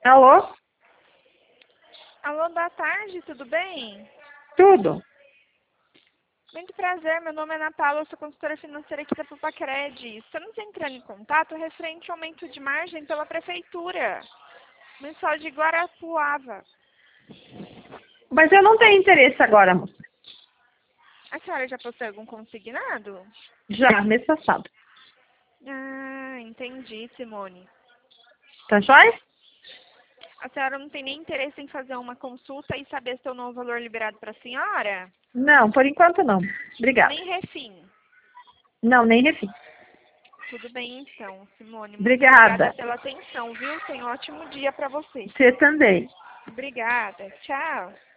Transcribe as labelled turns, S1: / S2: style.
S1: Alô?
S2: Alô, boa tarde, tudo bem?
S1: Tudo?
S2: Muito prazer, meu nome é Ana Paula, eu sou consultora financeira aqui da Pupacred. Estamos entrando em contato referente ao aumento de margem pela Prefeitura Municipal de Guarapuava.
S1: Mas eu não tenho interesse agora, moça.
S2: A senhora já possui algum consignado?
S1: Já, mês passado.
S2: Ah, entendi, Simone.
S1: Tá joia?
S2: A senhora não tem nem interesse em fazer uma consulta e saber se tem um novo valor liberado para a senhora?
S1: Não, por enquanto não. Obrigada.
S2: Nem refim.
S1: Não, nem refim.
S2: Tudo bem então, Simone. Muito obrigada
S1: Obrigada.
S2: pela atenção, viu? Tenha um ótimo dia para você.
S1: Você também.
S2: Obrigada. Tchau.